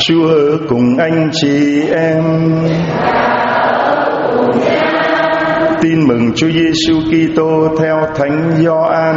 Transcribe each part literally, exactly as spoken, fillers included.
Chúa ở cùng anh chị em. Tin mừng Chúa Giêsu Kitô theo Thánh Gioan.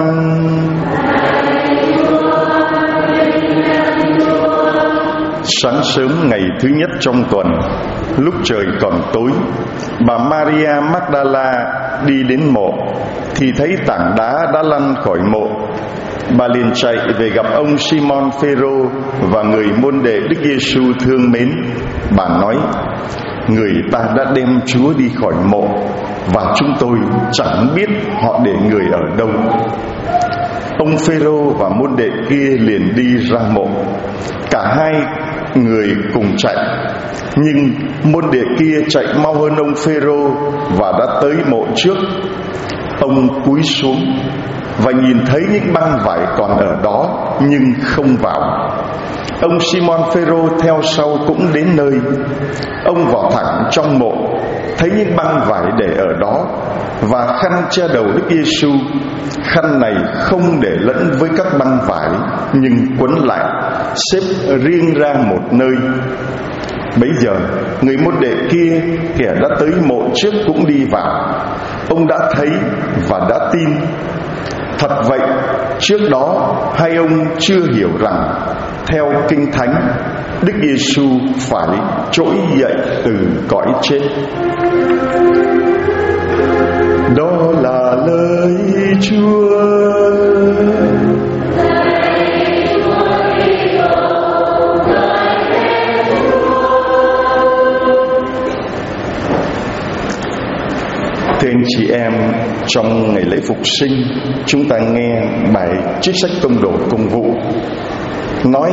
Sáng sớm ngày thứ nhất trong tuần, lúc trời còn tối, bà Maria Magdala đi đến mộ thì thấy tảng đá đã lăn khỏi mộ. Bà liền chạy về gặp ông Simon Phêrô và người môn đệ Đức Giêsu thương mến. Bà nói: người ta đã đem Chúa đi khỏi mộ và chúng tôi chẳng biết họ để người ở đâu. Ông Phêrô và môn đệ kia liền đi ra mộ. Cả hai người cùng chạy, nhưng môn đệ kia chạy mau hơn ông Phêrô và đã tới mộ trước. Ông cúi xuống và nhìn thấy những băng vải còn ở đó nhưng không vào. Ông Simon Phêrô theo sau cũng đến nơi. Ông vào thẳng trong mộ, thấy những băng vải để ở đó và khăn che đầu Đức Giêsu. Khăn này không để lẫn với các băng vải, nhưng quấn lại, xếp riêng ra một nơi. Bấy giờ người môn đệ kia, kẻ đã tới mộ trước, cũng đi vào. Ông đã thấy và đã tin. Thật vậy, trước đó hai ông chưa hiểu rằng theo Kinh Thánh, Đức Giêsu phải trỗi dậy từ cõi chết. Đó là lời Chúa. Thưa anh chị em, trong ngày lễ Phục Sinh, chúng ta nghe bài trích sách Tông Đồ Công vụ nói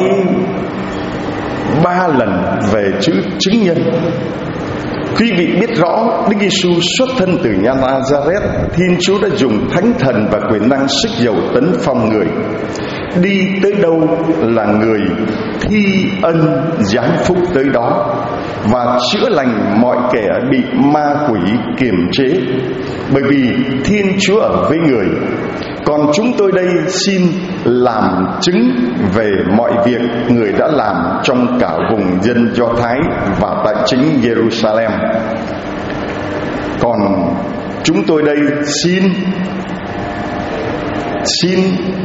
ba lần về chữ chứng nhân. Quý vị biết rõ Đức Giêsu xuất thân từ nhà Nazareth, Thiên Chúa đã dùng thánh thần và quyền năng sức dầu tấn phong người. Đi tới đâu là người thi ân giáng phúc tới đó, và chữa lành mọi kẻ bị ma quỷ kiềm chế, bởi vì Thiên Chúa ở với người. Còn chúng tôi đây xin làm chứng về mọi việc người đã làm trong cả vùng dân Do Thái và tại chính Jerusalem. Còn chúng tôi đây xin Xin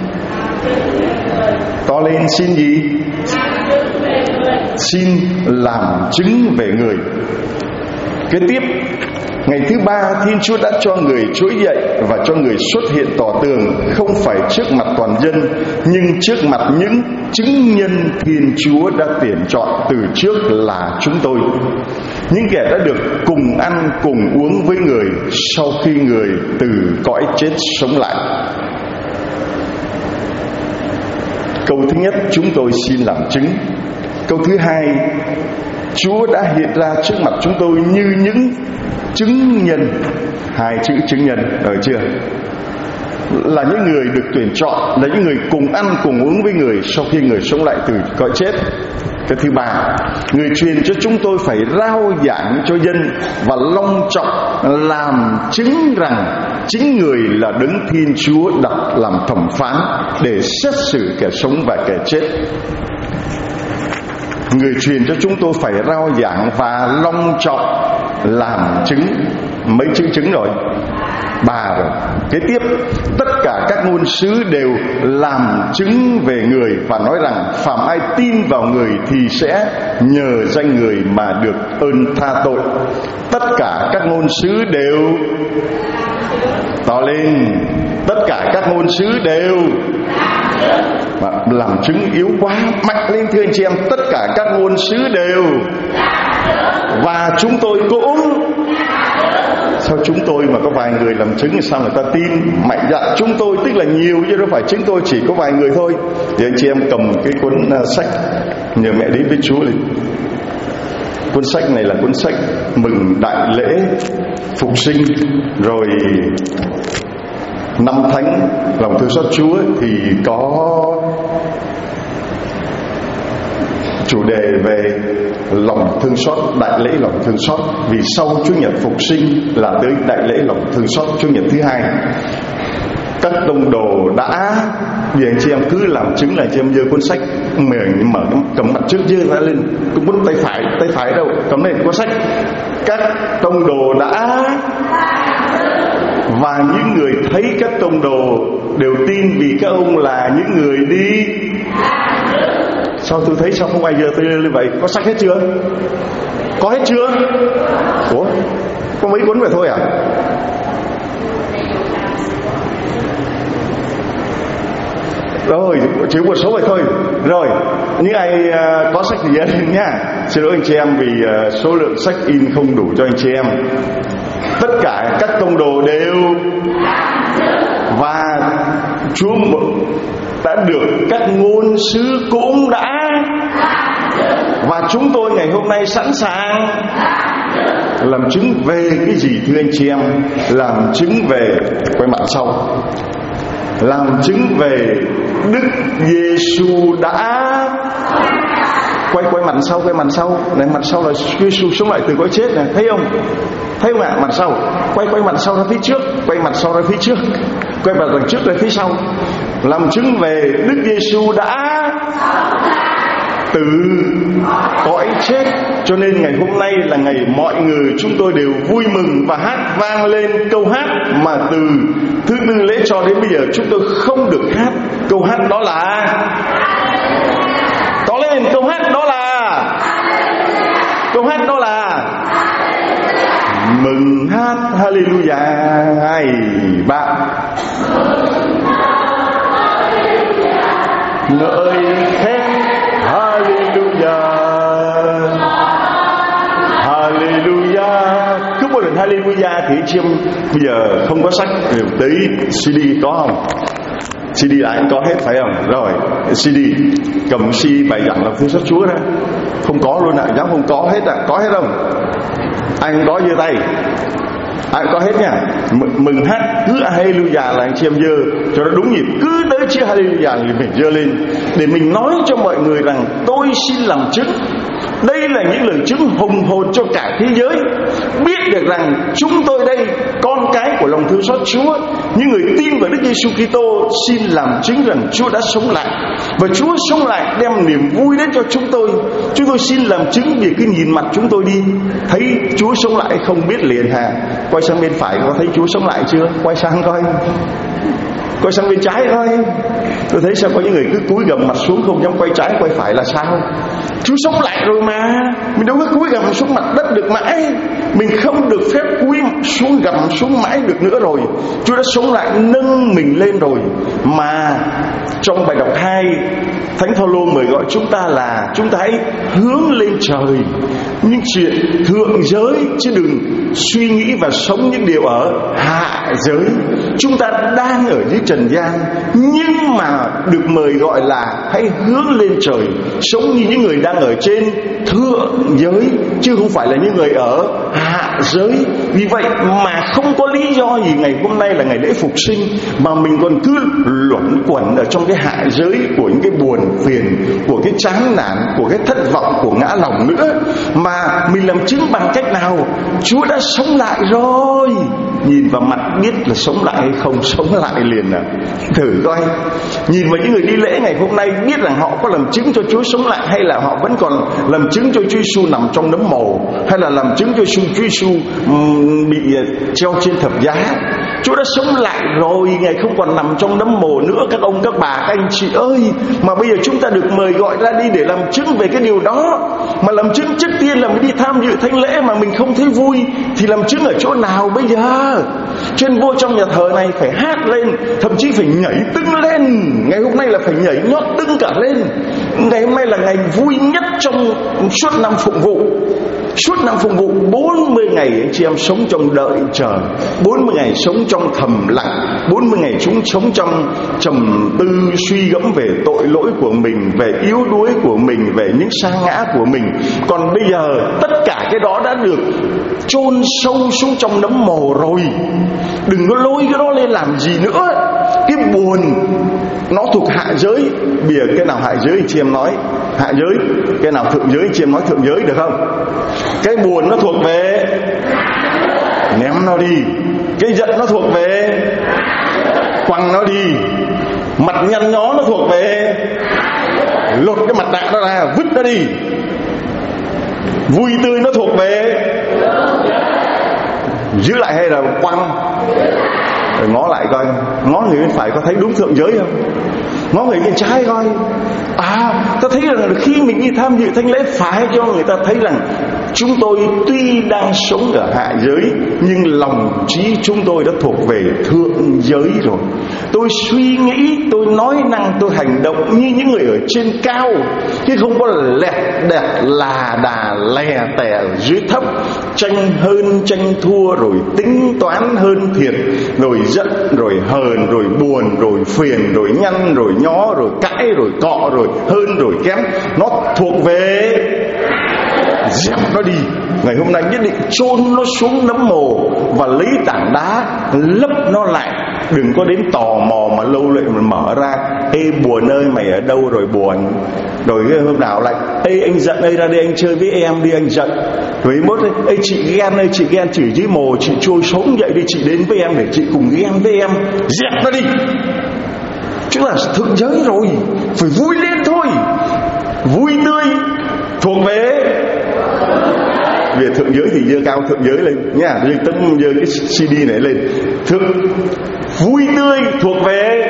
To lên, xin gì? Xin làm chứng về người. Kế tiếp, ngày thứ ba, Thiên Chúa đã cho người trỗi dậy và cho người xuất hiện tỏ tường, không phải trước mặt toàn dân, nhưng trước mặt những chứng nhân Thiên Chúa đã tuyển chọn từ trước là chúng tôi, những kẻ đã được cùng ăn cùng uống với người sau khi người từ cõi chết sống lại. Câu thứ nhất, chúng tôi xin làm chứng. Câu thứ hai, Chúa đã hiện ra trước mặt chúng tôi như những chứng nhân. Hai chữ chứng nhân, ở chưa? Là những người được tuyển chọn, là những người cùng ăn cùng uống với người sau khi người sống lại từ cõi chết. Cái thứ ba, người truyền cho chúng tôi phải rao giảng cho dân và long trọng làm chứng rằng chính người là Đấng Thiên Chúa đặt làm thẩm phán để xét xử kẻ sống và kẻ chết. Người truyền cho chúng tôi phải rao giảng và long trọng làm chứng. Mấy chữ chứng rồi? Ba rồi. Kế tiếp, tất cả các ngôn sứ đều làm chứng về người và nói rằng phàm ai tin vào người thì sẽ nhờ danh người mà được ơn tha tội. Tất cả các ngôn sứ đều to lên. Tất cả các ngôn sứ đều mà làm chứng yếu quá, mạnh lên thưa anh chị em. Tất cả các ngôn sứ đều, và chúng tôi cũng. Sao chúng tôi mà có vài người làm chứng thì sao người ta tin? Mạnh dạn chúng tôi tức là nhiều chứ đâu phải chúng tôi chỉ có vài người thôi. Thì anh chị em cầm cái cuốn sách Nhờ Mẹ Đến Với Chúa này. Cuốn sách này là cuốn sách mừng đại lễ Phục Sinh, rồi năm thánh lòng thương xót Chúa thì có chủ đề về lòng thương xót, đại lễ lòng thương xót. Vì sau Chúa Nhật Phục Sinh là tới đại lễ lòng thương xót, Chúa Nhật thứ hai. Các các tông đồ đã, vì anh chị em cứ làm chứng là anh chị em giơ cuốn sách, mình mở cầm mặt trước giơ ra lên, cũng bút tay phải, tay phải đâu cầm lên cuốn sách. Các tông đồ đã, và những người thấy các tông đồ đều tin vì các ông là những người đi. Sao tôi thấy sao không ai giơ tay lên vậy? Có sách hết chưa? Có hết chưa? Ủa, có mấy cuốn vậy thôi à? Rồi, chỉ một số vậy thôi. Rồi, những ai uh, có sách thì nhớ lên nha. Xin lỗi anh chị em vì uh, số lượng sách in không đủ cho anh chị em. Tất cả các tông đồ đều, và Chúa đã được các ngôn sứ cũng đã, và chúng tôi ngày hôm nay sẵn sàng làm chứng về cái gì thưa anh chị em? Làm chứng về, quay mặt sau, làm chứng về Đức Giêsu đã, quay quay mặt sau, quay mặt sau này, mặt sau là Giêsu sống lại từ cõi chết này, thấy không? Thấy không ạ? À? Mặt sau, quay quay mặt sau ra phía trước, quay mặt sau ra phía trước, quay mặt đằng trước ra phía sau. Làm chứng về Đức Giêsu đã từ cõi chết. Cho nên ngày hôm nay là ngày mọi người chúng tôi đều vui mừng và hát vang lên câu hát mà từ thứ tư lễ cho đến bây giờ chúng tôi không được hát. Câu hát đó là, to lên, câu hát đó là, câu hát đó là mừng hát hallelujah. Hai ba, ngợi khen hallelujah, hallelujah. Cứ một lần hallelujah thì chiêm bây giờ không có sách tí xê đê có không? xê đê lại có hết phải không? Rồi xê đê, cầm xê đê bài giảng làm Thương Xót Chúa đó, không có luôn ạ, à, dám không có hết ạ, à. Có hết không? Anh có giơ tay, ai có hết nha. M- mừng hát cứ hallelujah là anh chị em giơ cho nó đúng nhịp, cứ tới chữ hallelujah thì mình giơ lên để mình nói cho mọi người rằng tôi xin làm chứng. Đây là những lời chứng hùng hồn cho cả thế giới biết được rằng chúng tôi đây, con cái của lòng thương xót Chúa, những người tin vào Đức Giêsu Kitô, xin làm chứng rằng Chúa đã sống lại, và Chúa sống lại đem niềm vui đến cho chúng tôi. Chúng tôi xin làm chứng vì cứ nhìn mặt chúng tôi đi, thấy Chúa sống lại không biết liền hà. Quay sang bên phải có thấy Chúa sống lại chưa? Quay sang coi, quay sang bên trái coi. Tôi thấy sao có những người cứ cúi gằm mặt xuống không dám quay trái quay phải là sao? Chúa sống lại rồi mà, mình đâu có cúi gằm xuống mặt đất được mãi. Mình không được phép cúi xuống gằm xuống mãi được nữa rồi. Chúa đã sống lại nâng mình lên rồi. Mà trong bài đọc hai, Thánh Phaolô mời gọi chúng ta là chúng ta hãy hướng lên trời, những chuyện thượng giới, chứ đừng suy nghĩ và sống những điều ở hạ giới. Chúng ta đang ở dưới trần gian, nhưng mà được mời gọi là hãy hướng lên trời, sống như những người đang ở trên thượng giới, chứ không phải là những người ở hạ giới. Vì vậy mà không có lý do gì ngày hôm nay là ngày lễ phục sinh mà mình còn cứ luẩn quẩn ở trong cái hạ giới của những cái buồn phiền, của cái chán nản, của cái thất vọng, của ngã lòng nữa. Mà mình làm chứng bằng cách nào? Chúa đã sống lại rồi. Nhìn vào mặt biết là sống lại hay không, sống lại liền à. Thử coi, nhìn vào những người đi lễ ngày hôm nay biết rằng họ có làm chứng cho Chúa sống lại, hay là họ vẫn còn làm chứng cho Chúa Giêsu nằm trong nấm mồ, hay là làm chứng cho Chúa Giêsu bị treo trên thập giá. Chúa đã sống lại rồi, Ngài không còn nằm trong nấm mồ nữa các ông, các bà, các anh chị ơi. Mà bây giờ chúng ta được mời gọi ra đi để làm chứng về cái điều đó. Mà làm chứng trước tiên là mình đi tham dự thánh lễ mà mình không thấy vui thì làm chứng ở chỗ nào bây giờ? Trên vô trong nhà thờ này phải hát lên, thậm chí phải nhảy tưng lên. Ngày hôm nay là phải nhảy nhót tưng cả lên. Ngày hôm nay là ngày vui nhất trong suốt năm phụng vụ. Suốt năm phụng vụ bốn mươi ngày anh chị em sống trong đợi chờ, bốn mươi ngày sống trong thầm lặng, bốn mươi ngày chúng sống trong trầm tư suy gẫm về tội lỗi của mình, về yếu đuối của mình, về những sa ngã của mình. Còn bây giờ tất cả cái đó đã được chôn sâu xuống trong nấm mồ rồi. Đừng có lôi cái đó lên làm gì nữa. Cái buồn nó thuộc hạ giới. Bây giờ cái nào hạ giới anh chị em nói hạ giới, cái nào thượng giới anh chị em nói thượng giới được không? Cái buồn nó thuộc về, ném nó đi. Cái giận nó thuộc về, quăng nó đi. Mặt nhăn nhó nó thuộc về lột cái mặt nạ nó ra, vứt nó đi. Vui tươi nó thuộc về giữ lại hay là quăng? Rồi ngó lại coi, ngó người bên phải có thấy đúng thượng giới không? Ngó người bên trái coi. À, ta thấy rằng khi mình đi tham dự thánh lễ phải cho người ta thấy rằng chúng tôi tuy đang sống ở hạ giới, nhưng lòng trí chúng tôi đã thuộc về thượng giới rồi. Tôi suy nghĩ, tôi nói năng, tôi hành động như những người ở trên cao, chứ không có lẹt đẹt là đà lè tè ở dưới thấp, tranh hơn tranh thua, rồi tính toán hơn thiệt, rồi giận, rồi hờn, rồi buồn, rồi phiền, rồi nhăn, rồi nhó, rồi cãi, rồi cọ, rồi hơn, rồi kém. Nó thuộc về dẹp nó đi. Ngày hôm nay nhất định chôn nó xuống nấm mồ và lấy tảng đá lấp nó lại. Đừng có đến tò mò mà lâu lại mà mở ra. Ê buồn ơi, mày ở đâu rồi buồn? Rồi cái hôm nào lại ê anh giận ơi, ra đây anh chơi với em đi anh giận. Rồi mốt ơi, ê chị ghen ơi, chị ghen chửi dưới mồ, chị trôi sống dậy đi, chị đến với em để chị cùng ghen với em. Dẹp nó đi. Chứ là thượng giới rồi, phải vui lên thôi. Vui tươi thuộc về về thượng giới thì giơ cao thượng giới lên nha, giơ tấm giơ cái xê đê này lên. Thượng vui tươi thuộc về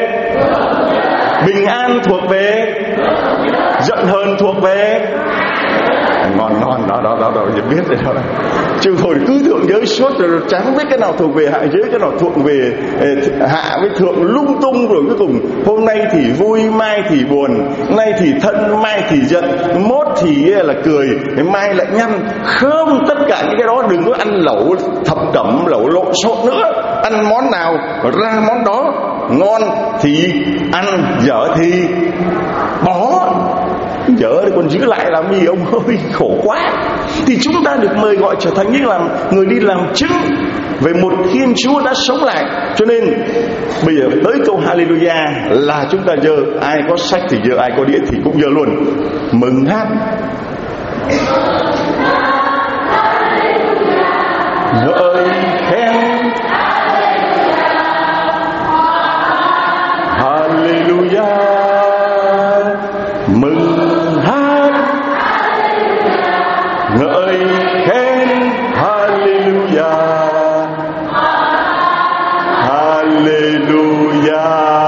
bình an, thuộc về giận hờn, thuộc về ngon ngon đó đó đó đó biết rồi đó. Chứ thôi cứ thượng giới suốt rồi chẳng biết cái nào thuộc về hạ giới, cái nào thuộc về hạ với thượng, lung tung. Rồi cuối cùng hôm nay thì vui, mai thì buồn, nay thì thân, mai thì giận, mốt thì là cười, mai lại nhăn. Không, tất cả những cái đó đừng có ăn lẩu thập cẩm, lẩu lộn xộn nữa. Ăn món nào ra món đó, ngon thì ăn, dở thì bỏ. Dở thì còn giữ lại làm gì ông ơi, khổ quá. Thì chúng ta được mời gọi trở thành những làm người đi làm chứng về một Thiên Chúa đã sống lại. Cho nên bây giờ tới câu Hallelujah là chúng ta giơ, ai có sách thì giơ, ai có đĩa thì cũng giơ luôn. Mừng hát. Ngợi khen Hallelujah. Mừng hát ngợi khen Hallelujah. Hallelujah.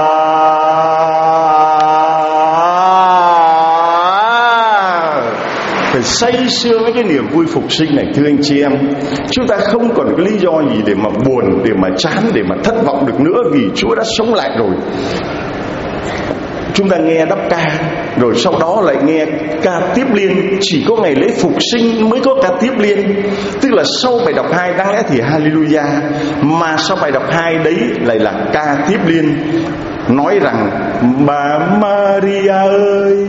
Phải say sưa với cái niềm vui phục sinh này thưa anh chị em. Chúng ta không còn cái lý do gì để mà buồn, để mà chán, để mà thất vọng được nữa, vì Chúa đã sống lại rồi. Chúng ta nghe đắp ca, rồi sau đó lại nghe ca tiếp liên. Chỉ có ngày lễ phục sinh mới có ca tiếp liên. Tức là sau bài đọc hai đáng lẽ thì Hallelujah, mà sau bài đọc hai đấy lại là ca tiếp liên, nói rằng bà Maria ơi,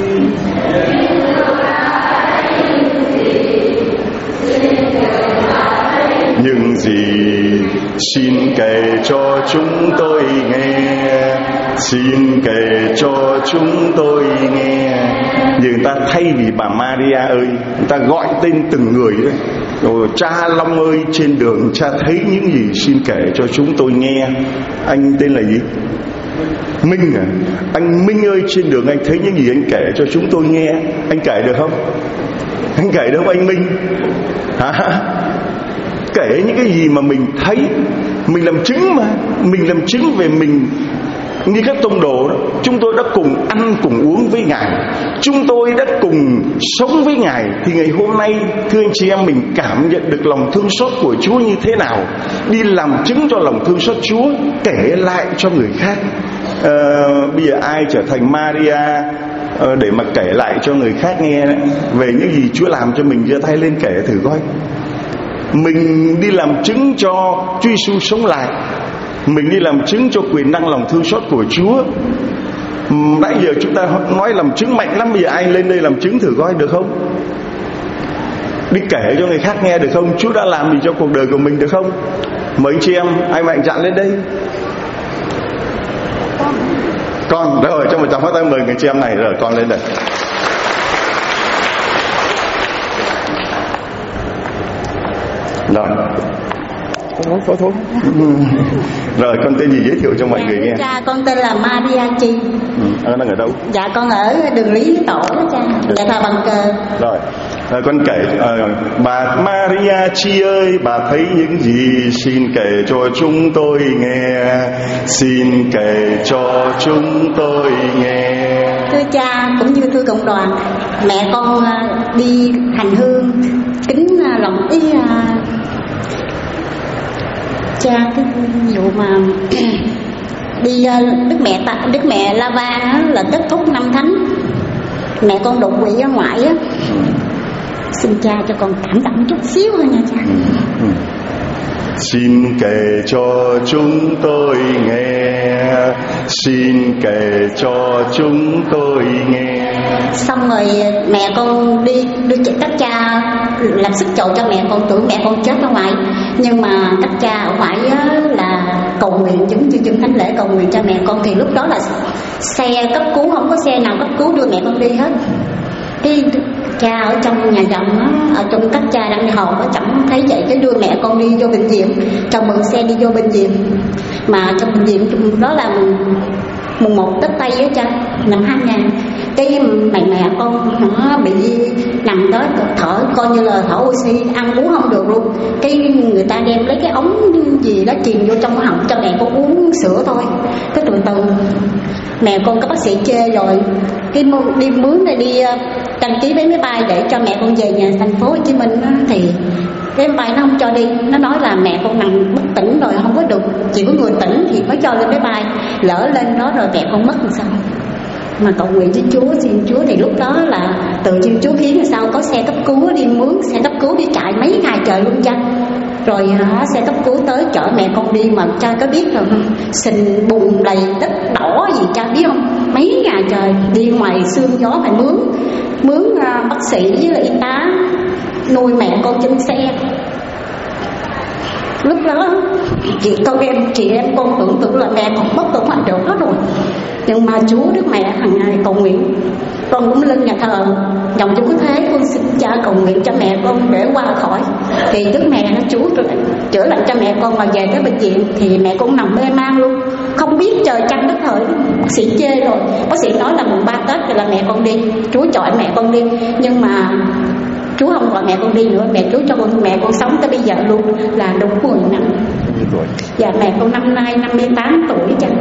những gì xin kể cho chúng tôi nghe, xin kể cho chúng tôi nghe. Nhưng người ta thay vì bà Maria ơi, người ta gọi tên từng người đấy. Rồi cha Long ơi, trên đường cha thấy những gì xin kể cho chúng tôi nghe. Anh tên là gì? Minh à? Anh Minh ơi, trên đường anh thấy những gì anh kể cho chúng tôi nghe. Anh kể được không? Anh kể được không anh Minh? Hả? Kể những cái gì mà mình thấy, mình làm chứng mà, mình làm chứng về mình. Như các tông đồ đó, chúng tôi đã cùng ăn cùng uống với Ngài, chúng tôi đã cùng sống với Ngài. Thì ngày hôm nay thưa anh chị em, mình cảm nhận được lòng thương xót của Chúa như thế nào, đi làm chứng cho lòng thương xót Chúa, kể lại cho người khác. à, Bây giờ ai trở thành Maria để mà kể lại cho người khác nghe về những gì Chúa làm cho mình? Giơ tay lên kể thử coi. Mình đi làm chứng cho Chúa Giêsu sống lại, mình đi làm chứng cho quyền năng lòng thương xót của Chúa. Nãy giờ chúng ta nói làm chứng mạnh lắm, bây giờ ai lên đây làm chứng thử coi được không? Đi kể cho người khác nghe được không? Chúa đã làm gì cho cuộc đời của mình được không? Mời anh chị em, ai mạnh dạn lên đây. Con, rồi cho một tràng pháo tay mời người chị em này. Rồi con lên đây. Rồi. Thôi thôi thôi. Rồi con tên gì giới thiệu cho mọi dạ, người nghe. Cha, con tên là Maria Chi. Ừ, à, đang ở đâu? Dạ con ở đường Lý Tổ đó cha, nhà thờ Bằng Cờ. Rồi à, con kể à, bà Maria Chi ơi, bà thấy những gì xin kể cho chúng tôi nghe, xin kể cho chúng tôi nghe. Thưa cha cũng như thưa cộng đoàn, mẹ con đi hành hương kính lòng ý cha cái vụ mà đi Đức Mẹ Đức Mẹ La Vang là kết thúc năm thánh, mẹ con đột quỵ ở ngoại á, xin cha cho con cảm động chút xíu thôi nha cha. Ừ. Xin kể cho chúng tôi nghe, xin kể cho chúng tôi nghe. Xong rồi mẹ con đi đưa các cha làm sức chầu cho mẹ con, tưởng mẹ con chết ở ngoài, nhưng mà các cha ở ngoài là cầu nguyện, giống như chân thánh lễ cầu nguyện cho mẹ con. Thì lúc đó là xe cấp cứu không có xe nào cấp cứu đưa mẹ con đi hết. Cái cha ở trong nhà dòng á, ở trong các cha đang đi họp, chẳng thấy vậy, cái đưa mẹ con đi vô bệnh viện, cho mượn xe đi vô bệnh viện. Mà trong bệnh viện đó là mùng một Tết Tây á cha, năm hai ngàn. Cái mẹ mẹ con nó bị nằm đó thở, coi như là thở oxy, ăn uống không được luôn. Cái người ta đem lấy cái ống gì đó truyền vô trong họng cho mẹ con uống sữa thôi. Cái từ từ mẹ con các bác sĩ chê rồi, cái đi mướn để đi đăng ký vé máy bay để cho mẹ con về nhà thành phố Hồ Chí Minh đó, thì cái máy bay nó không cho đi, nó nói là mẹ con nằm bất tỉnh rồi, không có được, chỉ có người tỉnh thì mới cho lên máy bay. Lỡ lên đó rồi mẹ con mất làm sao? Mà cầu nguyện với Chúa, xin Chúa, thì lúc đó là tự nhiên Chúa khiến là sao có xe cấp cứu đi mướn, xe cấp cứu đi chạy mấy ngày trời luôn cha. Rồi hả, xe cấp cứu tới chở mẹ con đi mà cha có biết rồi, sình bùn đầy đất đỏ gì cha biết không? Mấy ngày trời đi ngoài sương gió phải mướn mướn uh, bác sĩ với là y tá nuôi mẹ con trên xe. Lúc đó chị con em chị em con tưởng tượng là mẹ còn mất ở ngoài đường đó rồi, nhưng mà Chúa Đức Mẹ hàng ngày cầu nguyện, con cũng lên nhà thờ dòng Chúa Thế, con xin cha cầu nguyện cho mẹ con để qua khỏi. Thì Đức Mẹ nó Chúa chữa lành cho mẹ con, mà về tới bệnh viện thì mẹ con nằm mê man luôn, không biết trời trăng đất thời. Bác sĩ chê rồi, bác sĩ nói là mùng ba Tết thì là mẹ con đi, Chúa chọi mẹ con đi, nhưng mà Chúa không gọi mẹ con đi nữa, mẹ Chúa cho con mẹ con sống tới bây giờ luôn, là đúng mười năm. Dạ mẹ con năm nay năm mươi tám tuổi chứ.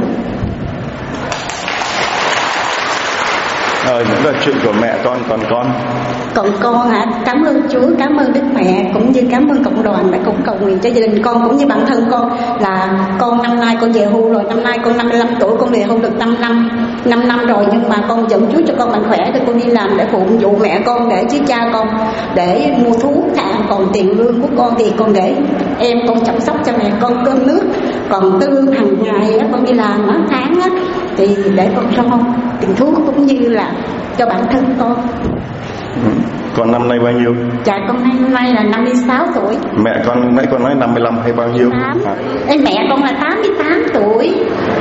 Rồi những là chuyện của mẹ con, còn con còn con hả? Cảm ơn Chúa, cảm ơn Đức Mẹ, cũng như cảm ơn cộng đoàn đã cũng cầu nguyện cho gia đình con cũng như bản thân con. Là con năm nay con về hưu rồi, năm nay con năm mươi lăm tuổi, con về hưu được năm năm năm năm rồi, nhưng mà con dẫn Chúa cho con mạnh khỏe để con đi làm để phụ vụ mẹ con, để với cha con, để mua thuốc thang. Còn tiền lương của con thì con để em con chăm sóc cho mẹ con cơm nước, còn tư lương hàng ngày á, con đi làm á, tháng á, thì để con cho con tiền thuốc cũng như là cho bản thân con. Ừ. Con năm nay bao nhiêu? Dạ con năm nay là năm mươi sáu tuổi. Mẹ con nãy con nói năm mươi lăm hay bao nhiêu? tám. À. Ê, mẹ con là tám mươi tám tuổi.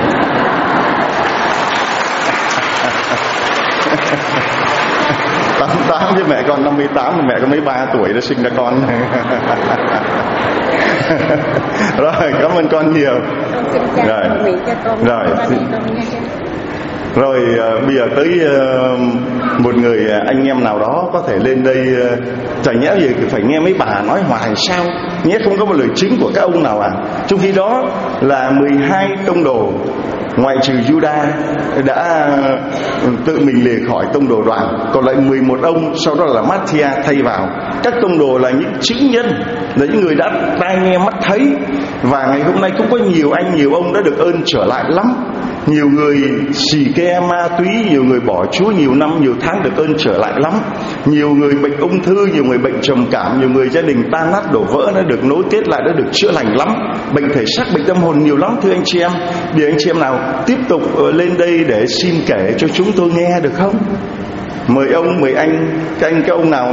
tám mươi tám chứ mẹ con năm mươi tám, mẹ con mấy ba tuổi đã sinh ra con. Rồi cảm ơn con nhiều. Rồi rồi rồi uh, bây giờ tới uh, một người uh, anh em nào đó có thể lên đây, uh, chả nhẽ gì phải nghe mấy bà nói hoài sao, nhẽ không có một lời chứng của các ông nào à. Trong khi đó là mười hai tông đồ ngoại trừ Juda đã tự mình lìa khỏi tông đồ đoàn, còn lại mười một ông sau đó là Matthia thay vào. Các tông đồ là những chứng nhân, là những người đã tai nghe mắt thấy, và ngày hôm nay cũng có nhiều anh nhiều ông đã được ơn trở lại lắm. Nhiều người xì ke ma túy, nhiều người bỏ Chúa nhiều năm nhiều tháng được ơn trở lại lắm. Nhiều người bệnh ung thư, nhiều người bệnh trầm cảm, nhiều người gia đình tan nát đổ vỡ đã được nối kết lại, đã được chữa lành lắm. Bệnh thể xác, bệnh tâm hồn nhiều lắm thưa anh chị em. Để anh chị em nào tiếp tục lên đây để xin kể cho chúng tôi nghe được không? Mời ông, mời anh, các anh các ông nào.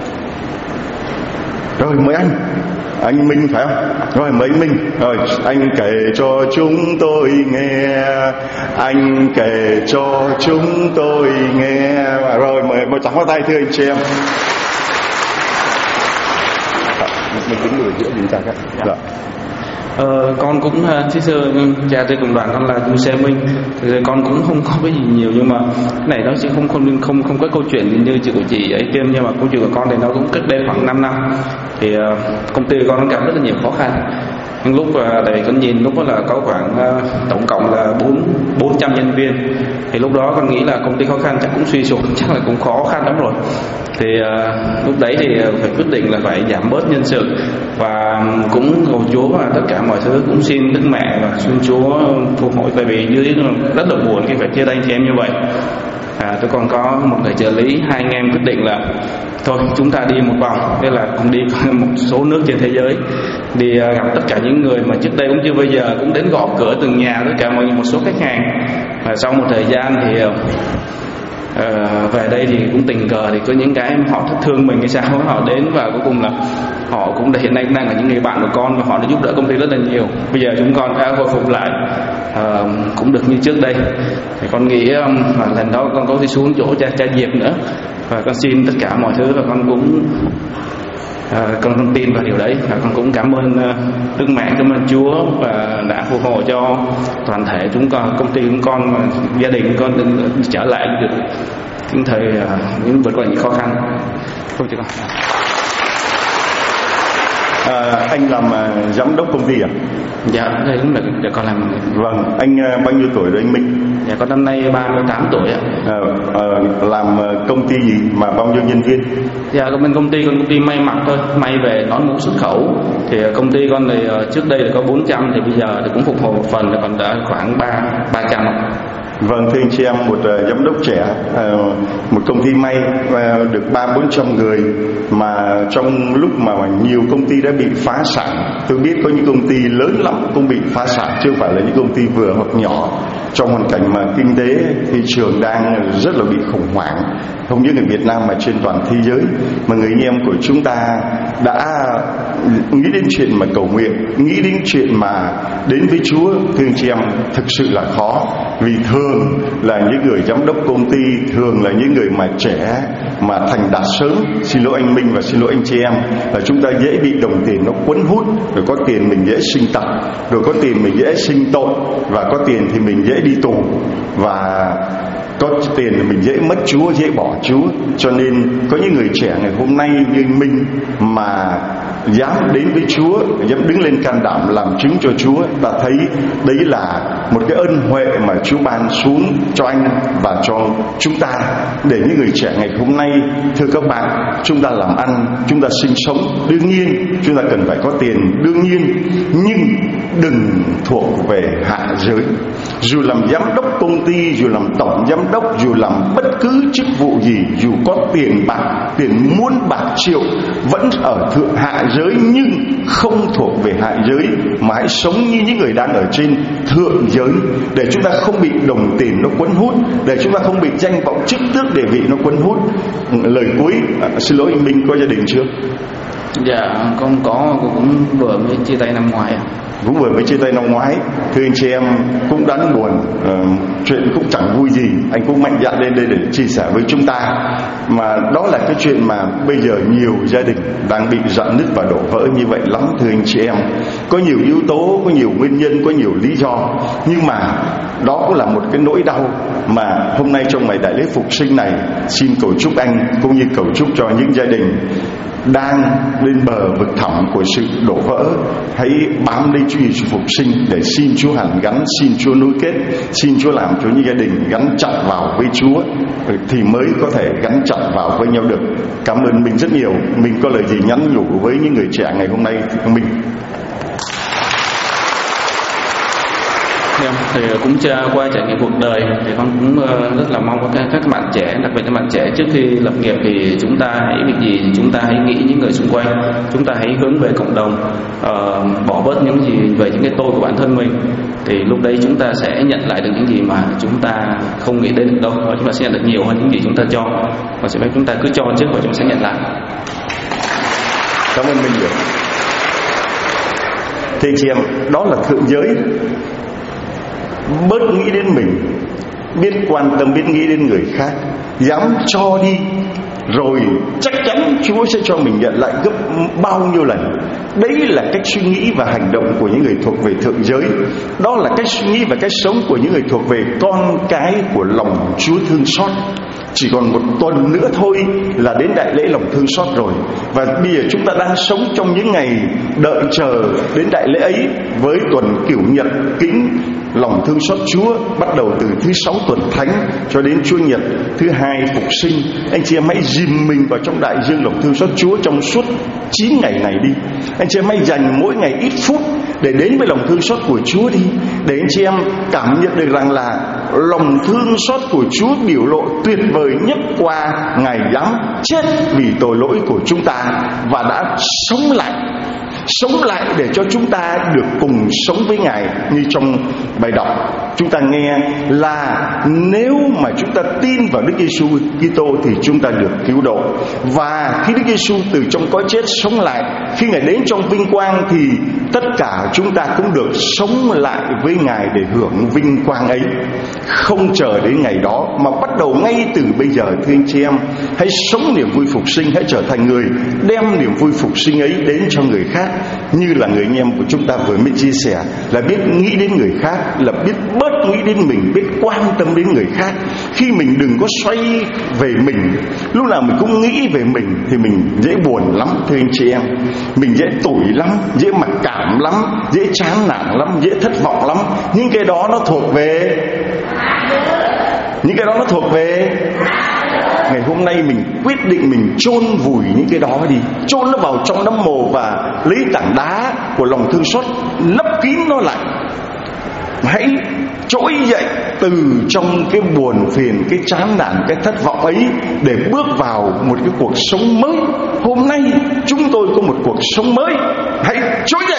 Rồi mời anh Anh Minh phải không? Rồi mời anh Minh. Rồi anh kể cho chúng tôi nghe, anh kể cho chúng tôi nghe. Rồi mời một tràng pháo tay thưa anh chị em. Mình tính người giữa mình chàng khác. Dạ. Ờ, con cũng uh, xưa cha tôi cùng đoàn con là du xe minh, thì con cũng không có cái gì nhiều, nhưng mà cái này nó chỉ không không không không có câu chuyện như chị của chị ấy kia, nhưng mà câu chuyện của con thì nó cũng cách đây khoảng năm năm. Thì uh, công ty con nó gặp rất là nhiều khó khăn. Nhưng lúc uh, tại con nhìn lúc đó là có khoảng uh, tổng cộng là bốn bốn trăm nhân viên, thì lúc đó con nghĩ là công ty khó khăn chắc cũng suy sụp, chắc là cũng khó khăn lắm rồi. Thì uh, lúc đấy thì phải quyết định là phải giảm bớt nhân sự, và cũng cầu Chúa và tất cả mọi thứ cũng xin Đức Mẹ và xin Chúa phù hộ, tại vì dưới rất là buồn khi phải chia tay anh chị em như vậy. À, tôi còn có một người trợ lý, hai anh em quyết định là thôi chúng ta đi một vòng, thế là cùng đi một số nước trên thế giới, đi uh, gặp tất cả những người mà trước đây cũng chưa bây giờ, cũng đến gõ cửa từng nhà tất cả mọi một số khách hàng. Và sau một thời gian thì uh, Uh, về đây thì cũng tình cờ thì có những cái họ thất thương mình hay sao, họ đến và cuối cùng là họ cũng hiện nay đang là những người bạn của con, và họ đã giúp đỡ công ty rất là nhiều. Bây giờ chúng con đã hồi phục lại uh, cũng được như trước đây. Thì con nghĩ um, là lần đó con có đi xuống chỗ cha cha Diệp nữa, và con xin tất cả mọi thứ, và con cũng À, con không tin vào điều đấy, và con cũng cảm ơn uh, Đức Mẹ, cảm ơn Chúa và đã phù hộ cho toàn thể chúng con, công ty chúng con và gia đình chúng con trở lại được những thời uh, những vượt qua những khó khăn. Không chị con. À, anh làm uh, giám đốc công ty à? Dạ, đây cũng là để con làm. Vâng, anh uh, bao nhiêu tuổi rồi anh Minh? Dạ, con năm nay ba mươi tám tuổi ạ. À, uh, làm uh, công ty gì mà bao nhiêu nhân viên? Dạ, bên công ty con công ty may mặc thôi, may về nón mũ xuất khẩu. Thì công ty con thì uh, trước đây là có bốn trăm, thì bây giờ thì cũng phục hồi một phần, thì còn đã khoảng ba ba trăm. Vâng, thưa anh chị em, một uh, giám đốc trẻ, uh, một công ty may uh, được ba bốn trăm người, mà trong lúc mà nhiều công ty đã bị phá sản, tôi biết có những công ty lớn lắm cũng bị phá sản, chứ không phải là những công ty vừa hoặc nhỏ. Trong hoàn cảnh mà kinh tế thị trường đang rất là bị khủng hoảng, không những ở Việt Nam mà trên toàn thế giới, mà người anh em của chúng ta đã nghĩ đến chuyện mà cầu nguyện, nghĩ đến chuyện mà đến với Chúa, thưa anh chị em, thực sự là khó. Vì thường là những người giám đốc công ty, thường là những người mà trẻ mà thành đạt sớm, xin lỗi anh Minh và xin lỗi anh chị em, là chúng ta dễ bị đồng tiền nó cuốn hút, rồi có tiền mình dễ sinh tật, rồi có tiền mình dễ sinh tội, và có tiền thì mình dễ đi tù, và có tiền thì mình dễ mất Chúa, dễ bỏ Chúa. Cho nên có những người trẻ ngày hôm nay như anh Minh mà dám đến với Chúa, dám đứng lên can đảm làm chứng cho Chúa, ta thấy đấy là một cái ân huệ mà Chúa ban xuống cho anh và cho chúng ta, để những người trẻ ngày hôm nay, thưa các bạn, chúng ta làm ăn, chúng ta sinh sống, đương nhiên chúng ta cần phải có tiền, đương nhiên, nhưng đừng thuộc về hạ giới. Dù làm giám đốc công ty, dù làm tổng giám đốc, dù làm bất cứ chức vụ gì, dù có tiền bạc, tiền muôn bạc triệu, vẫn ở thượng hạ giới, nhưng không thuộc về hạ giới, mà hãy sống như những người đang ở trên thượng giới, để chúng ta không bị đồng tiền nó cuốn hút, để chúng ta không bị danh vọng chức tước địa vị nó cuốn hút. Lời cuối, à, xin lỗi anh Minh, có gia đình chưa? Dạ, con có, con cũng vừa mới chia tay năm ngoái. Cũng vừa mới chia tay năm ngoái. Thưa anh chị em, cũng đáng buồn, uh, chuyện cũng chẳng vui gì, anh cũng mạnh dạn lên đây để chia sẻ với chúng ta. Mà đó là cái chuyện mà bây giờ nhiều gia đình đang bị rạn nứt và đổ vỡ như vậy lắm, thưa anh chị em. Có nhiều yếu tố, có nhiều nguyên nhân, có nhiều lý do, nhưng mà đó cũng là một cái nỗi đau mà hôm nay trong ngày đại lễ phục sinh này, xin cầu chúc anh cũng như cầu chúc cho những gia đình đang lên bờ vực thẳm của sự đổ vỡ, hãy bám lấy Chúa Giêsu phục sinh để xin Chúa hàn gắn, xin Chúa nối kết, xin Chúa làm cho những gia đình gắn chặt vào với Chúa, thì mới có thể gắn chặt vào với nhau được. Cảm ơn mình rất nhiều. Mình có lời gì nhắn nhủ với những người trẻ ngày hôm nay thì mình? Thì cũng qua trải nghiệm cuộc đời, thì con cũng rất là mong các các bạn trẻ, đặc biệt các bạn trẻ, trước khi lập nghiệp thì chúng ta hãy việc gì thì chúng ta hãy nghĩ những người xung quanh, chúng ta hãy hướng về cộng đồng, uh, bỏ bớt những gì về những cái tôi của bản thân mình, thì lúc đấy chúng ta sẽ nhận lại được những gì mà chúng ta không nghĩ đến được đâu, và chúng ta sẽ nhận được nhiều hơn những gì chúng ta cho, và sẽ chúng ta cứ cho trước và chúng ta sẽ nhận lại. Cảm ơn mình nhiều. Thì chị em, đó là thượng giới. Bớt nghĩ đến mình, biết quan tâm, biết nghĩ đến người khác, dám cho đi, rồi chắc chắn Chúa sẽ cho mình nhận lại gấp bao nhiêu lần. Đấy là cách suy nghĩ và hành động của những người thuộc về thượng giới. Đó là cách suy nghĩ và cách sống của những người thuộc về con cái của lòng Chúa thương xót. Chỉ còn một tuần nữa thôi là đến đại lễ lòng thương xót rồi. Và bây giờ chúng ta đang sống trong những ngày đợi chờ đến đại lễ ấy, với tuần cửu nhật kính lòng thương xót Chúa, bắt đầu từ thứ sáu tuần thánh cho đến Chủ nhật thứ hai phục sinh. Anh chị em hãy dìm mình vào trong đại dương lòng thương xót Chúa trong suốt chín ngày này đi. Anh chị em hãy dành mỗi ngày ít phút để đến với lòng thương xót của Chúa đi, để anh chị em cảm nhận được rằng là lòng thương xót của Chúa biểu lộ tuyệt vời nhất qua Ngài dám chết vì tội lỗi của chúng ta và đã sống lại, sống lại để cho chúng ta được cùng sống với Ngài. Như trong bài đọc chúng ta nghe là nếu mà chúng ta tin vào Đức Giêsu Kitô thì chúng ta được cứu độ. Và khi Đức Giêsu từ trong cõi chết sống lại, khi Ngài đến trong vinh quang thì tất cả chúng ta cũng được sống lại với Ngài để hưởng vinh quang ấy. Không chờ đến ngày đó mà bắt đầu ngay từ bây giờ, thưa anh chị em, hãy sống niềm vui phục sinh, hãy trở thành người đem niềm vui phục sinh ấy đến cho người khác. Như là người anh em của chúng ta vừa mới chia sẻ, là biết nghĩ đến người khác, là biết bớt nghĩ đến mình, biết quan tâm đến người khác. Khi mình đừng có xoay về mình, lúc nào mình cũng nghĩ về mình thì mình dễ buồn lắm, thưa anh chị em. Mình dễ tủi lắm, dễ mặc cảm lắm, dễ chán nản lắm, dễ thất vọng lắm. Những cái đó nó thuộc về Những cái đó nó thuộc về Ngày hôm nay mình quyết định mình chôn vùi những cái đó đi, chôn nó vào trong nấm mồ và lấy tảng đá của lòng thương xót lấp kín nó lại. Hãy trỗi dậy từ trong cái buồn phiền, cái chán nản, cái thất vọng ấy để bước vào một cái cuộc sống mới. Hôm nay chúng tôi có một cuộc sống mới. Hãy trỗi dậy,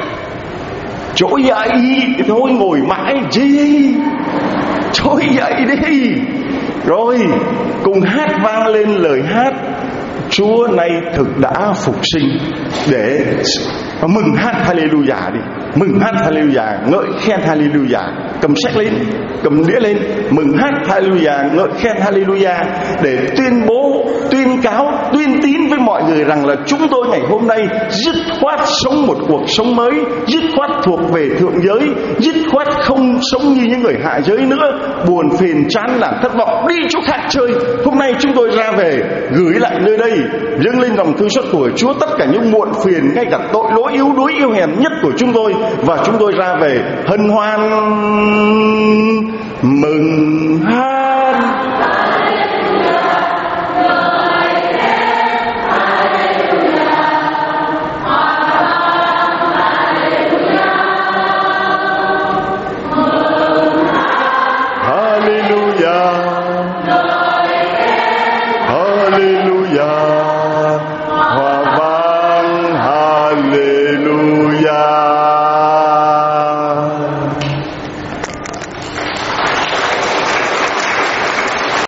trỗi dậy thôi, ngồi mãi gì, trỗi dậy đi. Rồi cùng hát vang lên lời hát Chúa nay thực đã phục sinh, để mừng hát hallelujah đi, mừng hát hallelujah, ngợi khen hallelujah. Cầm sách lên, cầm đĩa lên, mừng hát hallelujah, ngợi khen hallelujah, để tuyên bố, tuyên cáo, tuyên tín với mọi người rằng là chúng tôi ngày hôm nay dứt khoát sống một cuộc sống mới, dứt khoát thuộc về thượng giới, dứt khoát không sống như những người hạ giới nữa, buồn phiền chán nản thất vọng, đi chỗ khác chơi. Hôm nay chúng tôi ra về gửi lại nơi đây, dâng lên lòng thương xót của Chúa tất cả những muộn phiền, ngay cả tội lỗi yếu đuối yếu hèn nhất của chúng tôi, và chúng tôi ra về hân hoan mừng hát.